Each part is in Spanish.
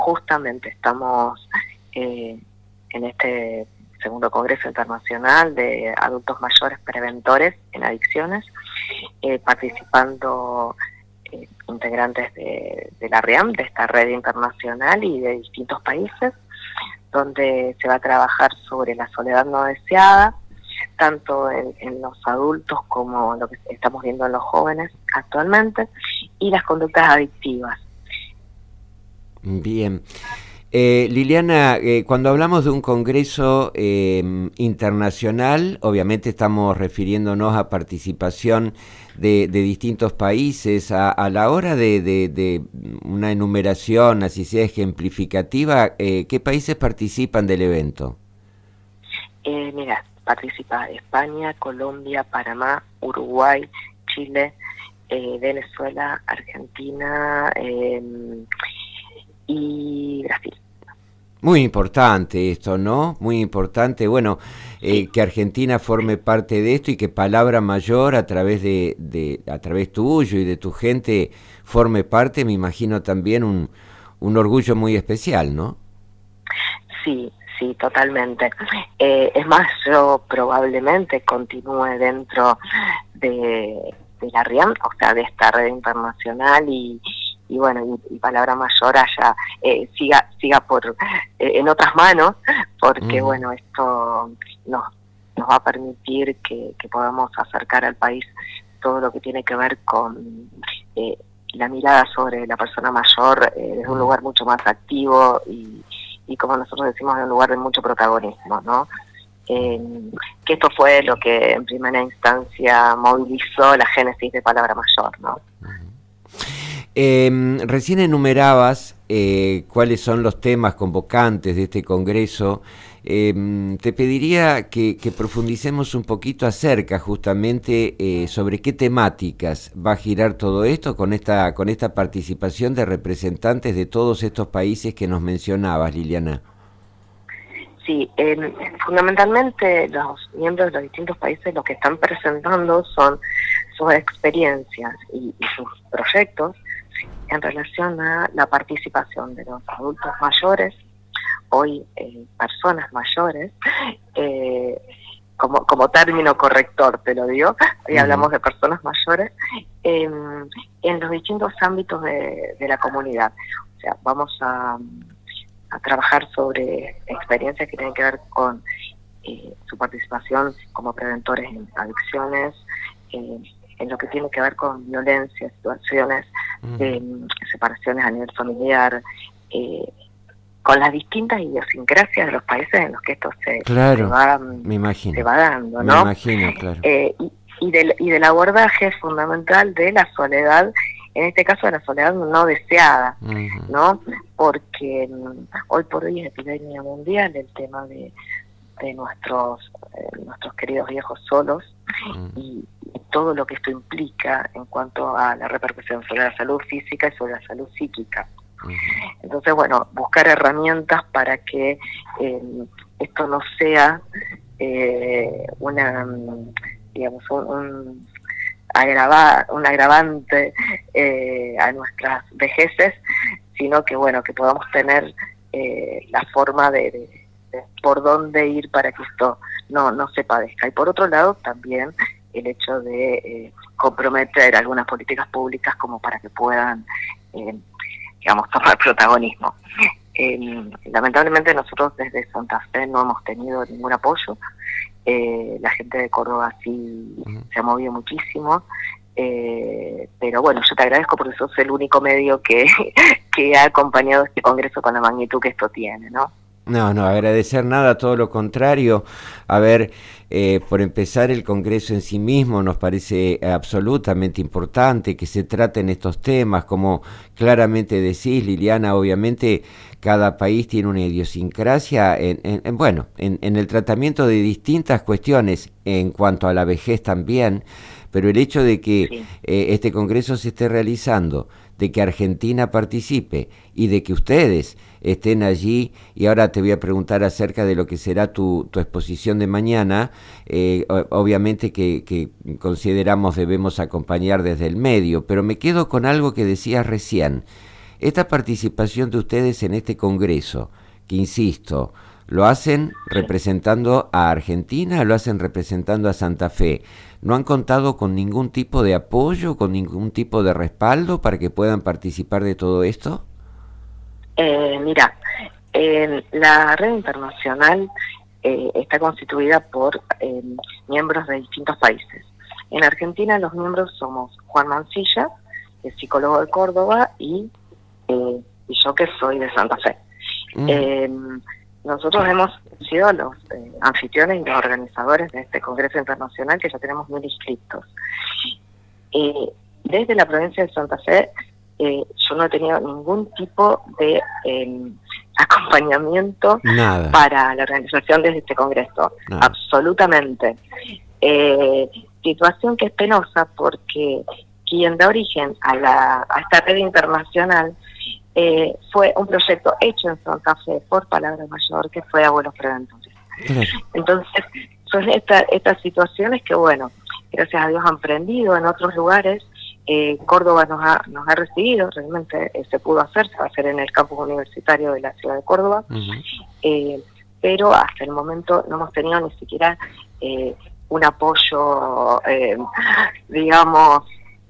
justamente estamos en este segundo Congreso Internacional de Adultos Mayores Preventores en Adicciones, participando integrantes de la RIAM, de esta red internacional y de distintos países, donde se va a trabajar sobre la soledad no deseada, tanto en los adultos como lo que estamos viendo en los jóvenes actualmente, y las conductas adictivas. Bien. Liliana, cuando hablamos de un congreso internacional, obviamente estamos refiriéndonos a participación de distintos países. A la hora de una enumeración, así sea ejemplificativa, ¿qué países participan del evento? Mira, participa España, Colombia, Panamá, Uruguay, Chile, Venezuela, Argentina y Brasil. Muy importante esto, ¿no? Muy importante, bueno, que Argentina forme parte de esto y que Palabra Mayor a través a través tuyo y de tu gente forme parte, me imagino también un orgullo muy especial, ¿no? Sí, totalmente. Es más, yo probablemente continúe dentro de la RIAM, o sea, de esta red internacional y bueno, y Palabra Mayor haya siga por en otras manos, porque bueno, esto nos va a permitir que podamos acercar al país todo lo que tiene que ver con la mirada sobre la persona mayor desde un lugar mucho más activo y como nosotros decimos, en un lugar de mucho protagonismo, ¿no? Que esto fue lo que en primera instancia movilizó la génesis de Palabra Mayor, ¿no? Recién enumerabas cuáles son los temas convocantes de este congreso. Te pediría que profundicemos un poquito acerca justamente sobre qué temáticas va a girar todo esto con esta participación de representantes de todos estos países que nos mencionabas, Liliana. Sí, fundamentalmente los miembros de los distintos países lo que están presentando son sus experiencias y sus proyectos en relación a la participación de los adultos mayores, hoy personas mayores, como término corrector te lo digo, hoy hablamos de personas mayores, en los distintos ámbitos de la comunidad. O sea, vamos a trabajar sobre experiencias que tienen que ver con su participación como preventores en adicciones, en lo que tiene que ver con violencia, situaciones de separaciones a nivel familiar, con las distintas idiosincrasias de los países en los que esto se va dando, ¿no? Me imagino, claro. Y del abordaje fundamental de la soledad, en este caso de la soledad no deseada, ¿no? Porque hoy por hoy es epidemia mundial el tema de nuestros queridos viejos solos y todo lo que esto implica en cuanto a la repercusión sobre la salud física y sobre la salud psíquica. Entonces, bueno, buscar herramientas para que esto no sea un agravante a nuestras vejeces, sino que bueno, que podamos tener la forma de por dónde ir para que esto no se padezca. Y por otro lado, también el hecho de comprometer algunas políticas públicas como para que puedan, tomar protagonismo. Lamentablemente nosotros desde Santa Fe no hemos tenido ningún apoyo. La gente de Córdoba sí se ha movido muchísimo. Pero bueno, yo te agradezco porque sos el único medio que ha acompañado este congreso con la magnitud que esto tiene, ¿no? No, agradecer nada, todo lo contrario. A ver, por empezar, el Congreso en sí mismo nos parece absolutamente importante que se traten estos temas, como claramente decís, Liliana, obviamente cada país tiene una idiosincrasia en el tratamiento de distintas cuestiones en cuanto a la vejez también, pero el hecho de que este Congreso se esté realizando, de que Argentina participe y de que ustedes estén allí, y ahora te voy a preguntar acerca de lo que será tu exposición de mañana, obviamente que consideramos debemos acompañar desde el medio, pero me quedo con algo que decías recién, esta participación de ustedes en este congreso, que insisto, lo hacen representando a Argentina, lo hacen representando a Santa Fe. ¿No han contado con ningún tipo de apoyo, con ningún tipo de respaldo para que puedan participar de todo esto? Mira, la red internacional está constituida por miembros de distintos países. En Argentina los miembros somos Juan Mancilla, que es psicólogo de Córdoba, y yo, que soy de Santa Fe. Nosotros hemos sido los anfitriones y los organizadores de este Congreso Internacional, que ya tenemos 1000 inscriptos. Desde la provincia de Santa Fe, yo no he tenido ningún tipo de acompañamiento para la organización de este Congreso. Nada. Absolutamente. Situación que es penosa porque quien da origen a esta red internacional fue un proyecto hecho en Santa Fe por Palabra Mayor, que fue Abuelos Preventores. Claro. Entonces, son estas situaciones que, bueno, gracias a Dios han prendido en otros lugares. Córdoba nos ha recibido, realmente se pudo hacer, se va a hacer en el campus universitario de la ciudad de Córdoba, pero hasta el momento no hemos tenido ni siquiera un apoyo, digamos...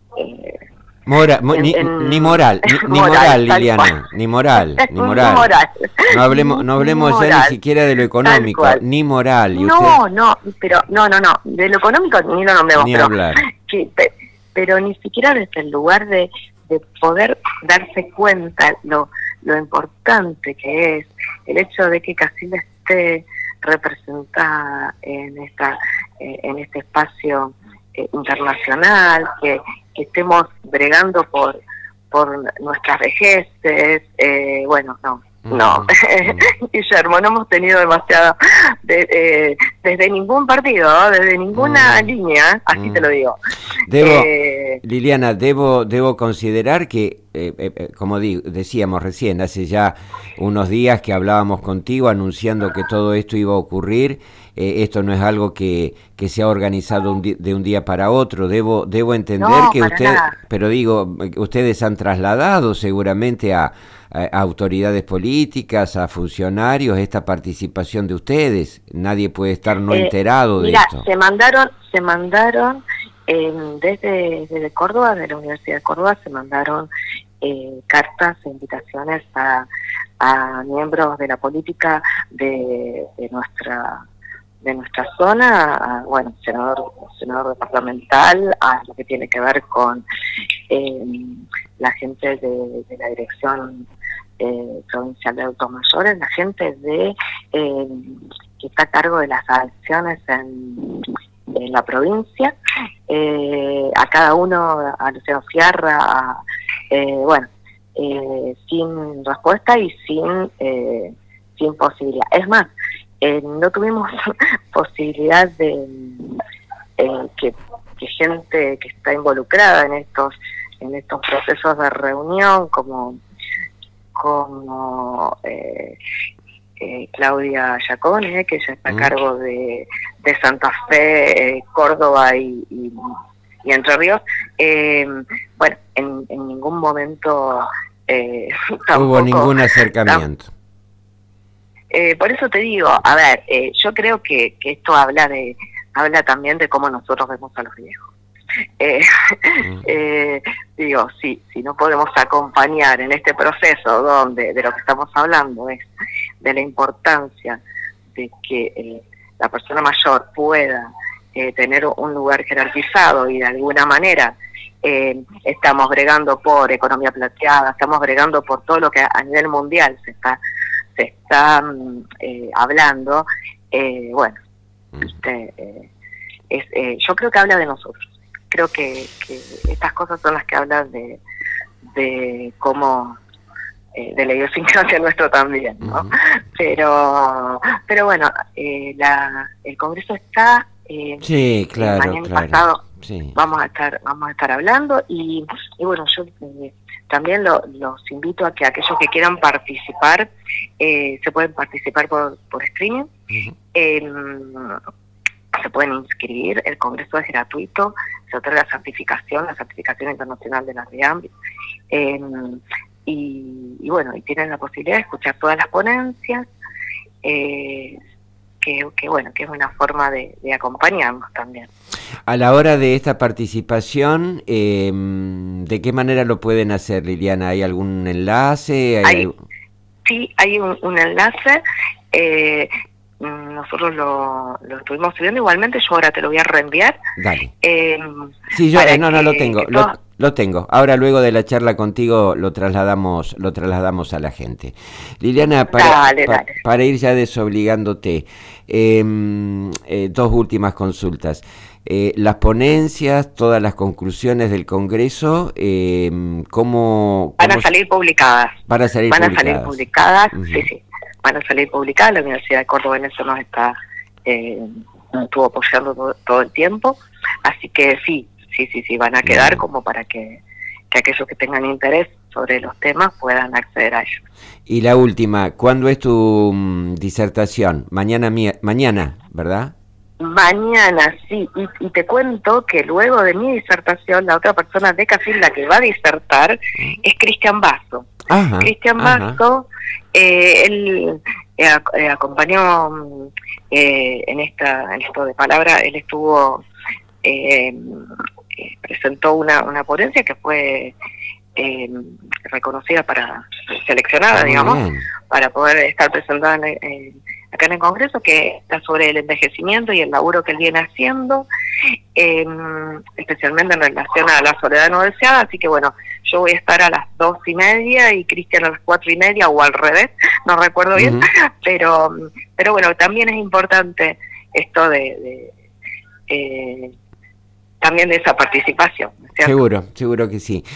ni moral, Liliana, ni moral. No hablemos ya ni siquiera de lo económico, ni moral. ¿Y no, de lo económico ni lo nombremos, ni hablar. Pero ni siquiera desde el lugar de poder darse cuenta lo importante que es el hecho de que Casilda esté representada en este espacio internacional, que estemos bregando por nuestras vejeces, no, Guillermo, no hemos tenido demasiado desde ningún partido, desde ninguna línea, así te lo digo. Liliana, debo considerar que, como decíamos recién, hace ya unos días que hablábamos contigo anunciando que todo esto iba a ocurrir. Esto no es algo que se ha organizado de un día para otro. Debo entender que ustedes han trasladado seguramente a autoridades políticas, a funcionarios, esta participación de ustedes. Nadie puede estar no enterado de esto. Se mandaron desde Córdoba, de la Universidad de Córdoba, se mandaron cartas e invitaciones a miembros de la política de nuestra zona, senador departamental, a lo que tiene que ver con la gente de la dirección provincial de adultos mayores, la gente que está a cargo de las adicciones en la provincia, a cada uno, a Luciano Fierra, sin respuesta y sin posibilidad. Es más, no tuvimos posibilidad de que gente que está involucrada en estos procesos de reunión, como Claudia Giacone, que ya está a cargo de Santa Fe, Córdoba y Entre Ríos, en ningún momento hubo ningún acercamiento. Por eso te digo, a ver, yo creo que esto habla también de cómo nosotros vemos a los viejos. Si no podemos acompañar en este proceso donde de lo que estamos hablando es de la importancia de que la persona mayor pueda tener un lugar jerarquizado y de alguna manera estamos bregando por economía plateada, estamos bregando por todo lo que a nivel mundial se está hablando, yo creo que habla de nosotros. Creo que estas cosas son las que hablan de cómo, de la idiosincrasia nuestro también, ¿no? Pero bueno, el Congreso está, sí, claro, mañana y pasado sí. vamos a estar hablando y bueno, yo también los invito a que aquellos que quieran participar, se pueden participar por streaming. Se pueden inscribir, el congreso es gratuito, se otorga la certificación internacional de la RIAM. y bueno, y tienen la posibilidad de escuchar todas las ponencias, que bueno, que es una forma de acompañarnos también. A la hora de esta participación, ¿de qué manera lo pueden hacer, Liliana? ¿Hay algún enlace? Sí, hay un enlace. Nosotros lo estuvimos subiendo, igualmente yo ahora te lo voy a reenviar. Dale. Sí, yo no lo tengo, lo tengo. Ahora luego de la charla contigo lo trasladamos a la gente. Liliana, para ir ya desobligándote, dos últimas consultas. Las ponencias, todas las conclusiones del Congreso, ¿cómo van a salir publicadas? Van a salir publicadas, sí. Van a salir publicadas. La Universidad de Córdoba en eso nos estuvo apoyando todo el tiempo, así que sí, van a quedar como para que aquellos que tengan interés sobre los temas puedan acceder a ellos. Y la última, ¿cuándo es tu disertación? Mañana, ¿verdad? Mañana, sí, y te cuento que luego de mi disertación, la otra persona de CAFIL, la que va a disertar, es Cristian Basso. Cristian Basso, él acompañó en esto de palabra, él estuvo, presentó una ponencia que fue reconocida seleccionada, digamos, para poder estar presentada acá en el Congreso, que está sobre el envejecimiento y el laburo que él viene haciendo, especialmente en relación a la soledad no deseada. Así que bueno, yo voy a estar a las 2:30 y Cristian a las 4:30, o al revés, no recuerdo bien, pero bueno, también es importante esto también de esa participación, ¿cierto? Seguro que sí.